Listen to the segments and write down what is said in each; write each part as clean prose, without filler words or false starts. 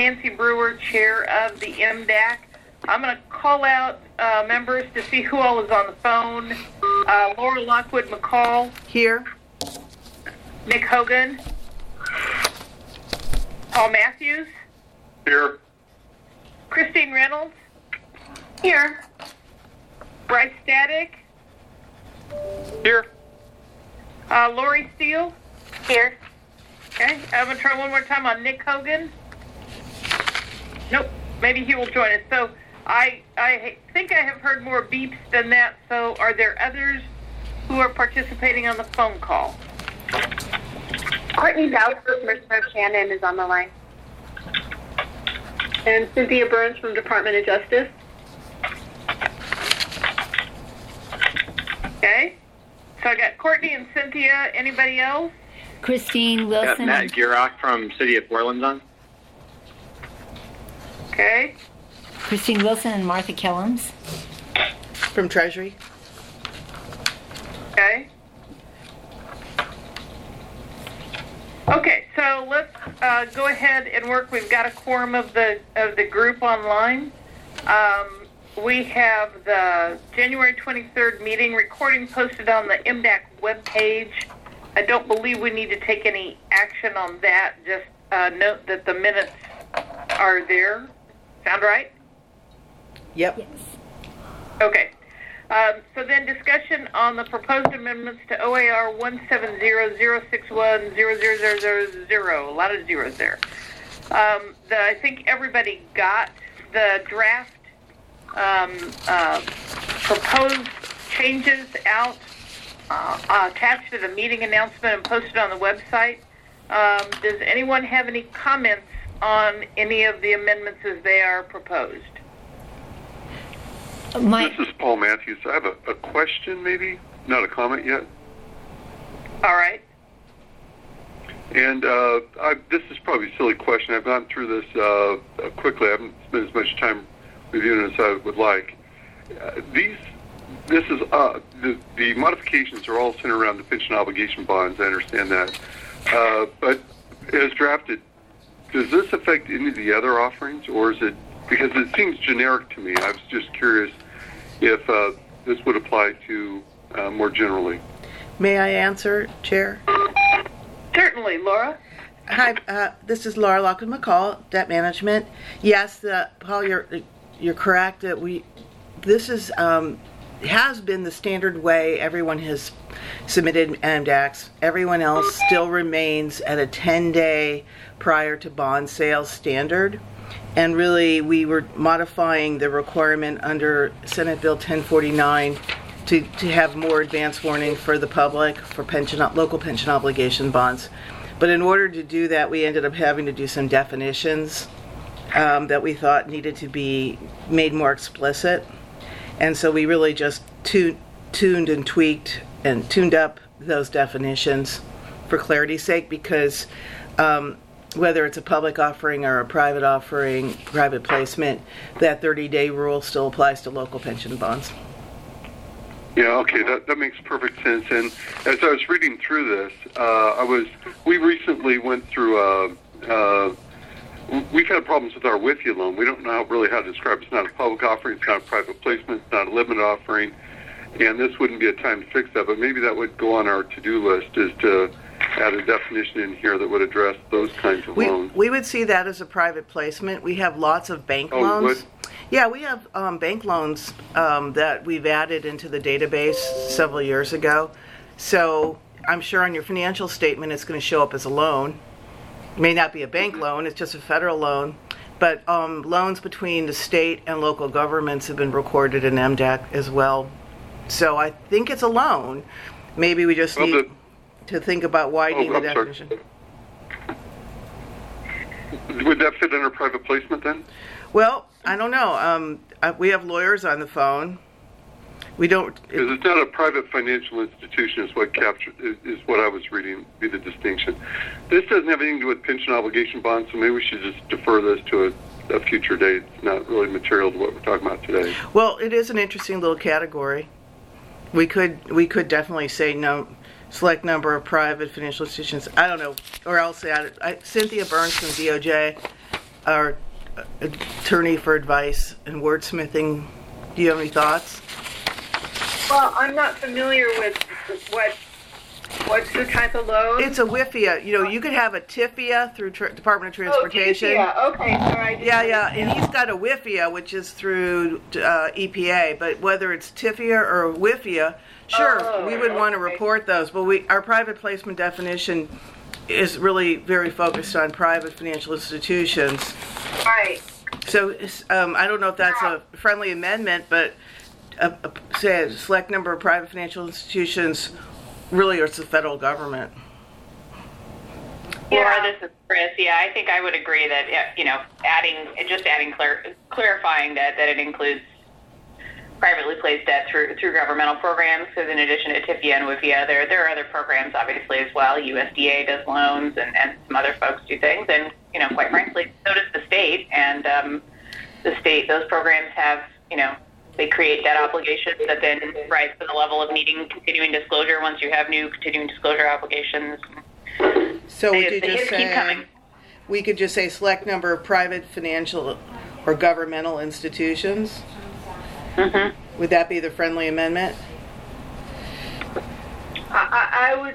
Nancy Brewer, Chair of the MDAC. I'm going to call out members to see who all is on the phone. Laura Lockwood McCall. Here. Nick Hogan. Paul Matthews. Here. Christine Reynolds. Here. Bryce Static. Here. Lori Steele. Here. Okay, I'm going to try one more time on Nick Hogan. Nope, maybe he will join us. So I think I have heard more beeps than that. So are there others who are participating on the phone call? Courtney Dowd from Mercer Shannon is on the line. And Cynthia Burns from Department of Justice. Okay, so I got Courtney and Cynthia. Anybody else? Christine Wilson. Matt Gierach from City of Portland's on. Okay. Christine Wilson and Martha Kellums. From Treasury. Okay. Okay, so let's go ahead and work. We've got a quorum of the group online. We have the January 23rd meeting recording posted on the MDAC webpage. I don't believe we need to take any action on that. Just note that the minutes are there. Sound right? Yep. Yes. Okay. So then discussion on the proposed amendments to OAR 170-061-00000. A lot of zeros there. I think everybody got the draft proposed changes out, attached to the meeting announcement and posted on the website. Does anyone have any comments on any of the amendments as they are proposed? This is Paul Matthews. I have a question, maybe, not a comment yet. All right. And this is probably a silly question. I've gone through this quickly. I haven't spent as much time reviewing it as I would like. The modifications are all centered around the pension obligation bonds. I understand that. But as drafted, does this affect any of the other offerings, or is it, because it seems generic to me? I was just curious if this would apply to more generally. May I answer, Chair? Certainly, Laura. Hi, this is Laura Lockwood McCall, Debt Management. Yes, Paul, you're correct that this is has been the standard way everyone has submitted MDACs. Everyone else still remains at a 10-day prior to bond sales standard. And really, we were modifying the requirement under Senate Bill 1049 to have more advance warning for the public for local pension obligation bonds. But in order to do that, we ended up having to do some definitions that we thought needed to be made more explicit. And so we really just tuned and tweaked and tuned up those definitions for clarity's sake, because whether it's a public offering or a private offering, private placement, that 30-day rule still applies to local pension bonds. Yeah, okay, that makes perfect sense. And as I was reading through this, we recently went through we've had problems with our WIFIA loan. We don't know really how to describe it. It's not a public offering, it's not a private placement, it's not a limited offering, and this wouldn't be a time to fix that, but maybe that would go on our to-do list, is to add a definition in here that would address those kinds of loans. We would see that as a private placement. We have lots of bank loans. Would? Yeah, we have bank loans that we've added into the database several years ago. So I'm sure on your financial statement it's going to show up as a loan. It may not be a bank loan, it's just a federal loan. But loans between the state and local governments have been recorded in MDAC as well. So I think it's a loan. Maybe we just need to think about widening the definition. Would that fit under private placement then? Well, I don't know. We have lawyers on the phone. We don't. Because it's not a private financial institution, is what I was reading, be the distinction. This doesn't have anything to do with pension obligation bonds, so maybe we should just defer this to a future date. It's not really material to what we're talking about today. Well, it is an interesting little category. We could definitely say no. Select number of private financial institutions. I don't know, or else add it. Cynthia Burns from DOJ our attorney for advice and wordsmithing. Do you have any thoughts? Well, I'm not familiar with what's the type of loan. It's a WIFIA. You know, you could have a TIFIA through Department of Transportation. Yeah, okay, sorry. Yeah, and he's got a WIFIA, which is through EPA. But whether it's TIFIA or WIFIA, sure, we would want to report those. But our private placement definition is really very focused on private financial institutions. Right. So I don't know if that's a friendly amendment, but say a select number of private financial institutions. Really, it's the federal government. Laura, this is Chris. Yeah, I think I would agree that clarifying that it includes privately placed debt through governmental programs. Because in addition to TIFIA and WIFIA, there are other programs obviously as well. USDA does loans, and some other folks do things, and quite frankly, so does the state. And the state, those programs have they create debt obligations that then rise to the level of needing continuing disclosure once you have new continuing disclosure obligations. So They keep coming. we could just say select number of private financial or governmental institutions? Mm-hmm. Would that be the friendly amendment? I would,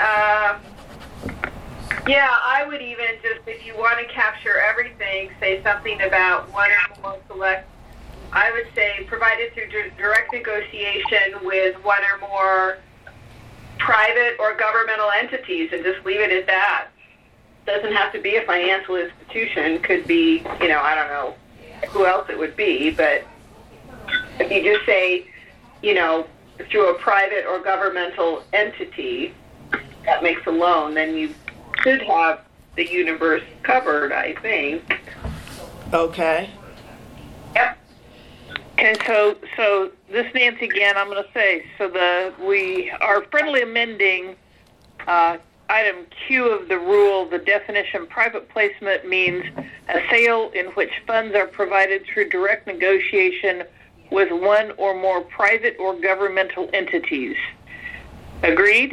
I would even just, if you want to capture everything, say something about one or more select. I would say provided through direct negotiation with one or more private or governmental entities, and just leave it at that. Doesn't have to be a financial institution. Could be, I don't know who else it would be, but if you just say, through a private or governmental entity that makes a loan, then you should have the universe covered, I think. Okay. Yep. Okay, so this Nancy again, I'm going to say, we are friendly amending item Q of the rule. The definition private placement means a sale in which funds are provided through direct negotiation with one or more private or governmental entities. Agreed?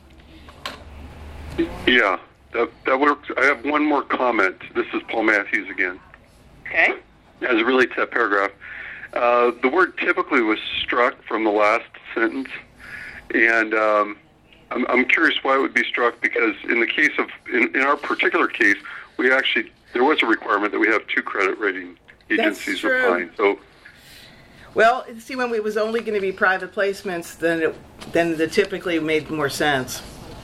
Yeah, that works. I have one more comment. This is Paul Matthews again. Okay. As it relates to that paragraph, the word typically was struck from the last sentence, and I'm curious why it would be struck, because in the case of, in our particular case, there was a requirement that we have 2 credit rating agencies applying. So, well, see, when it was only going to be private placements, then the typically made more sense.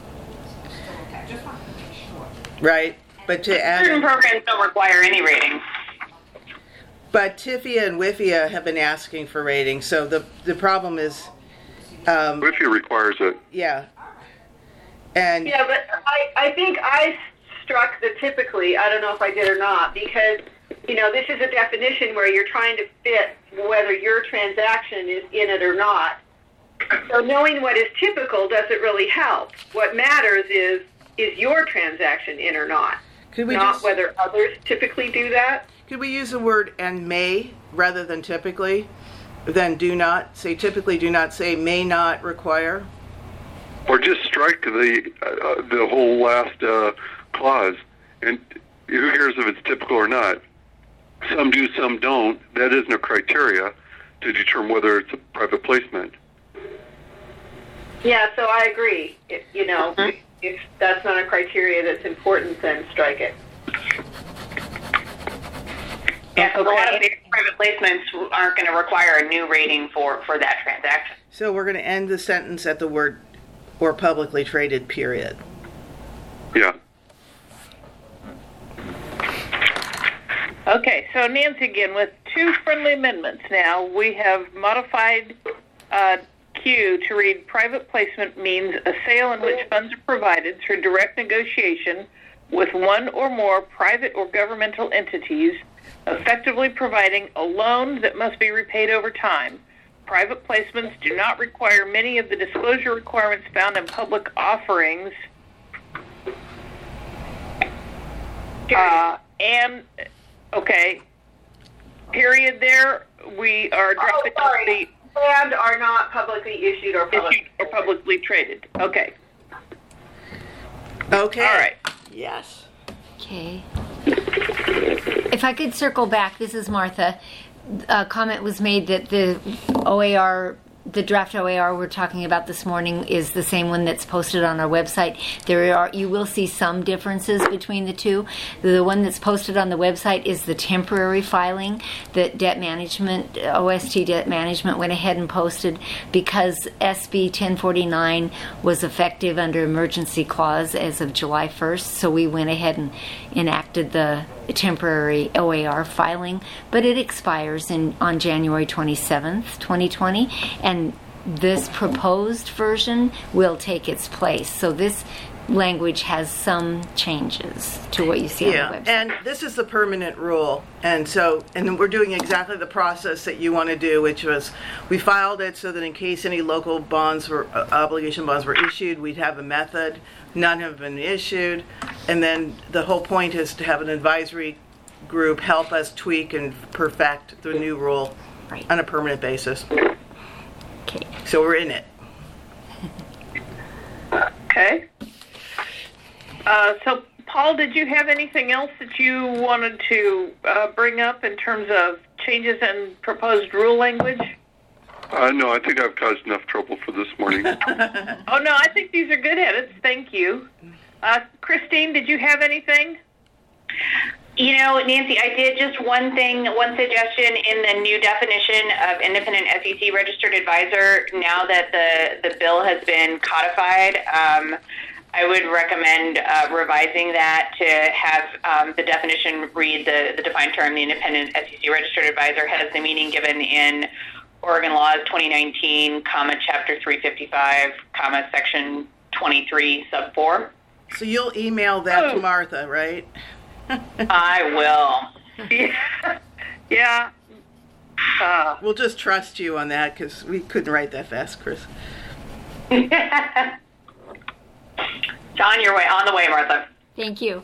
Right? But to add Certain programs don't require any ratings. But TIFIA and WIFIA have been asking for ratings, so the problem is... WIFIA requires it. Yeah. And Yeah, but I think I struck the typically, I don't know if I did or not, because, this is a definition where you're trying to fit whether your transaction is in it or not. So knowing what is typical doesn't really help. What matters is your transaction in or not? Not whether others typically do that. Could we use the word "and may" rather than typically? Then do not say typically. Do not say may not require. Or just strike the whole last clause, and who cares if it's typical or not? Some do, some don't. That isn't a criteria to determine whether it's a private placement. Yeah, so I agree. If that's not a criteria that's important, then strike it. Yeah, so a lot of these private placements aren't going to require a new rating for that transaction. So we're going to end the sentence at the word "or publicly traded," period. Yeah. Okay, so Nancy again, with 2 friendly amendments now, we have modified Q to read private placement means a sale in which funds are provided through direct negotiation with one or more private or governmental entities, effectively providing a loan that must be repaid over time. Private placements do not require many of the disclosure requirements found in public offerings. Period there. We are dropping the and are not publicly issued or publicly traded. Okay. Okay. All right. Yes. Okay. If I could circle back, this is Martha. A comment was made that the OAR, the draft OAR we're talking about this morning, is the same one that's posted on our website. You will see some differences between the two. The one that's posted on the website is the temporary filing that Debt Management, OST Debt Management, went ahead and posted because SB 1049 was effective under emergency clause as of July 1st. So we went ahead and enacted the temporary OAR filing, but it expires on January 27th, 2020, and this proposed version will take its place. So this language has some changes to what you see on the website. And this is the permanent rule, and we're doing exactly the process that you want to do, which was we filed it so that in case any local bonds or obligation bonds were issued, we'd have a method. None have been issued, and then the whole point is to have an advisory group help us tweak and perfect the new rule on a permanent basis. Okay. So we're in it. Okay. So, Paul, did you have anything else that you wanted to bring up in terms of changes in proposed rule language? No, I think I've caused enough trouble for this morning. Oh, no, I think these are good edits. Thank you. Christine, did you have anything? You know, Nancy, I did just one suggestion in the new definition of independent SEC registered advisor. Now that the bill has been codified, I would recommend revising that to have the definition read the defined term, the independent SEC registered advisor has the meaning given in Oregon Laws 2019, Chapter 355, Section 23, Sub 4. So you'll email that to Martha, right? I will. Yeah. We'll just trust you on that because we couldn't write that fast, Chris. On your way, on the way, Martha. Thank you.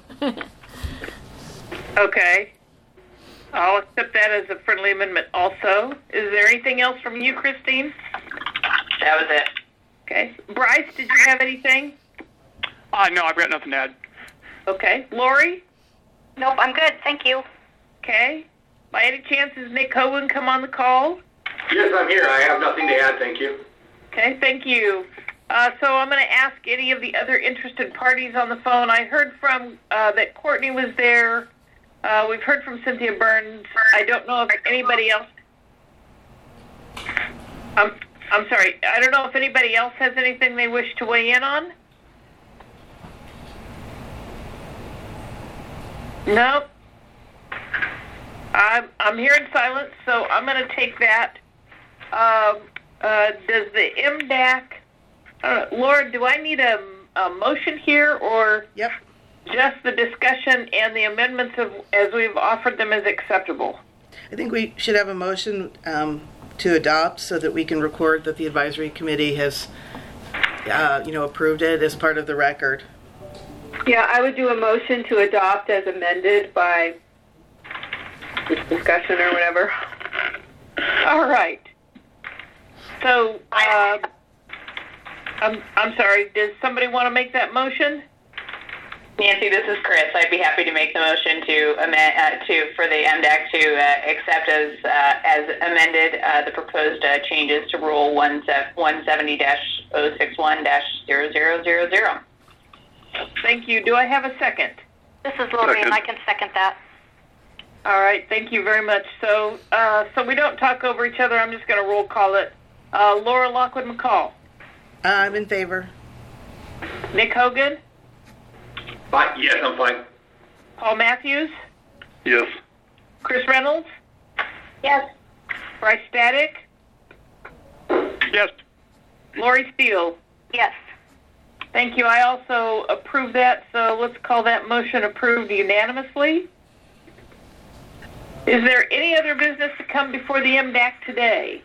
Okay. I'll accept that as a friendly amendment also. Is there anything else from you, Christine? That was it. Okay. Bryce, did you have anything? No, I've got nothing to add. Okay. Lori? Nope, I'm good. Thank you. Okay. By any chance, is Nick Hogan come on the call? Yes, I'm here. I have nothing to add. Thank you. Okay, thank you. So I'm going to ask any of the other interested parties on the phone. I heard from that Courtney was there. We've heard from Cynthia Burns. I don't know if anybody else... I'm sorry. I don't know if anybody else has anything they wish to weigh in on. Nope. I'm hearing silence, so I'm going to take that. Does the MDAC... Laura, do I need a motion here, or just the discussion and the amendments as we've offered them as acceptable? I think we should have a motion to adopt so that we can record that the advisory committee has, approved it as part of the record. Yeah, I would do a motion to adopt as amended by this discussion or whatever. All right. So, I'm sorry, does somebody want to make that motion? Nancy, this is Chris. I'd be happy to make the motion to amend for the MDAC to accept as amended the proposed changes to Rule 170-061-0000. Thank you. Do I have a second? This is Lori, and I can second that. All right. Thank you very much. So we don't talk over each other. I'm just going to roll call it. Laura Lockwood McCall. I'm in favor. Nick Hogan. Yes, I'm fine. Paul Matthews. Yes. Chris Reynolds. Yes. Bryce Static. Yes. Lori Steele. Yes. Thank you. I also approve that, so let's call that motion approved unanimously. Is there any other business to come before the MDAC today?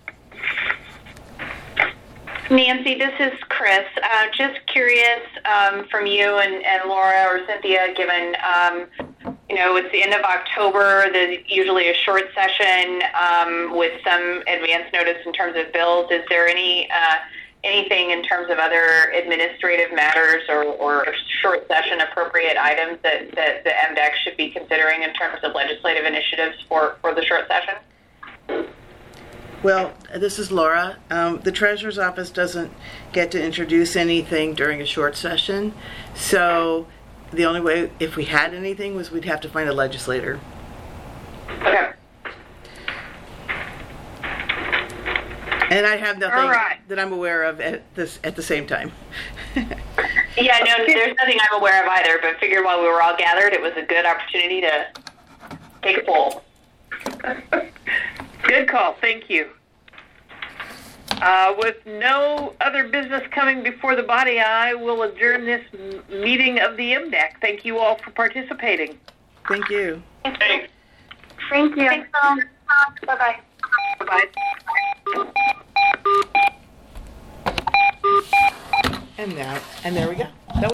Nancy, this is Chris. Just curious from you and Laura or Cynthia, given, it's the end of October, there's usually a short session with some advance notice in terms of bills. Is there any anything in terms of other administrative matters or short session appropriate items that the MDEC should be considering in terms of legislative initiatives for the short session? Well, this is Laura. The Treasurer's Office doesn't get to introduce anything during a short session, so the only way, if we had anything, was we'd have to find a legislator. Okay. And I have nothing All right. that I'm aware of at the same time. Yeah, no, there's nothing I'm aware of either, but figured while we were all gathered, it was a good opportunity to take a poll. Good call. Thank you. With no other business coming before the body, I will adjourn this meeting of the MDEC. Thank you all for participating. Thank you. Thanks. Thank you. Thanks, Bye-bye. Bye-bye. And there we go.